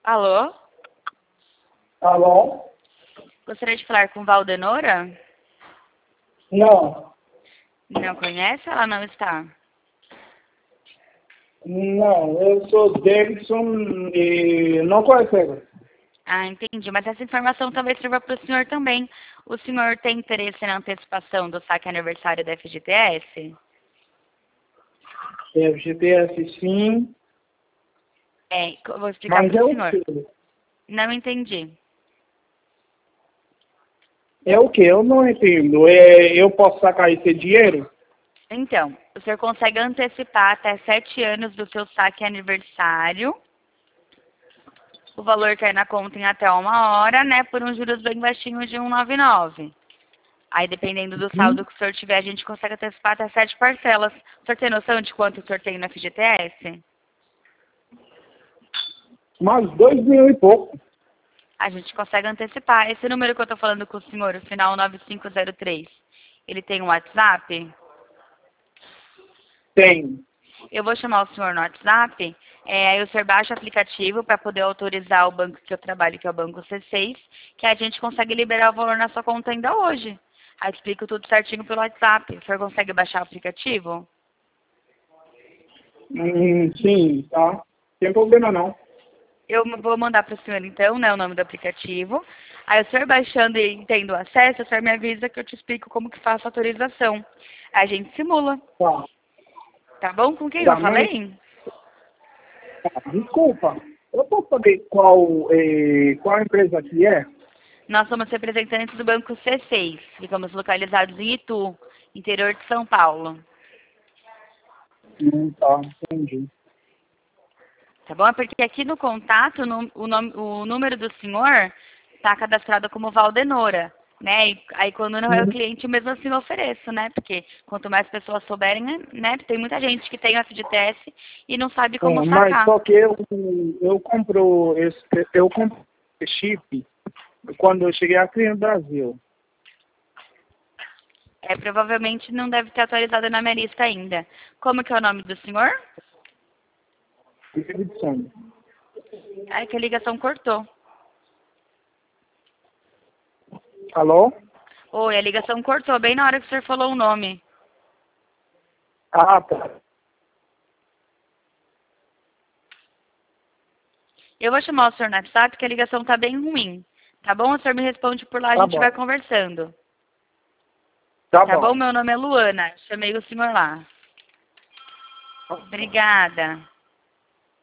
Alô? Alô? Gostaria de falar com Valdenora? Não, Não conhece? Ela não está. não, eu sou Davidson e não conheço ela. Ah, entendi. Mas essa informação talvez sirva para o senhor também. O senhor tem interesse na antecipação do saque aniversário da FGTS? FGTS sim, Eu vou explicar mas para é o o senhor. quê? Não entendi. É o quê? Eu não entendo. Eu posso sacar esse dinheiro? Então, o senhor consegue antecipar até 7 anos do seu saque aniversário. O valor cai na conta em até 1 hora, né? Por uns juros bem baixinhos de 1,99. Aí, dependendo do saldo que o senhor tiver, a gente consegue antecipar até 7 parcelas. O senhor tem noção de quanto o senhor tem no FGTS? Mais 2 mil e pouco. A gente consegue antecipar. Esse número que eu tô falando com o senhor, o final 9503, ele tem um WhatsApp? Tem. Eu vou chamar o senhor no WhatsApp, aí o senhor baixa o aplicativo para poder autorizar o banco que eu trabalho, que é o Banco C6, que a gente consegue liberar o valor na sua conta ainda hoje. Aí eu explico tudo certinho pelo WhatsApp. O senhor consegue baixar o aplicativo? Sim, tá. Sem problema não. Eu vou mandar para o senhor então, né, o nome do aplicativo. Aí o senhor baixando e tendo acesso, o senhor me avisa que eu te explico como que faço a autorização. A gente simula. Tá. Tá bom? Com quem eu Tá, mas, falei? desculpa. Eu posso saber qual empresa que é? Nós somos representantes do Banco C6. Ficamos localizados em Itu, interior de São Paulo. Tá, entendi. Tá bom? É porque aqui no contato, o número do senhor está cadastrado como Valdenora. Né? E aí quando não é o cliente, eu mesmo assim ofereço, né? Porque quanto mais pessoas souberem, né? Tem muita gente que tem o FGTS e não sabe como Mas sacar. só que eu compro esse chip quando eu cheguei aqui no Brasil. Provavelmente não deve ter atualizado na minha lista ainda. Como que é o nome do senhor? Davidson. Ai, que a ligação cortou. Alô? Oi, a ligação cortou bem na hora que o senhor falou o nome. Ah, tá. Eu vou chamar o senhor no WhatsApp porque a ligação tá bem ruim. Tá bom? O senhor me responde por lá, a Tá gente vai bom. conversando. Tá Tá bom? bom. Meu nome é Luana. Chamei o senhor lá. Obrigada.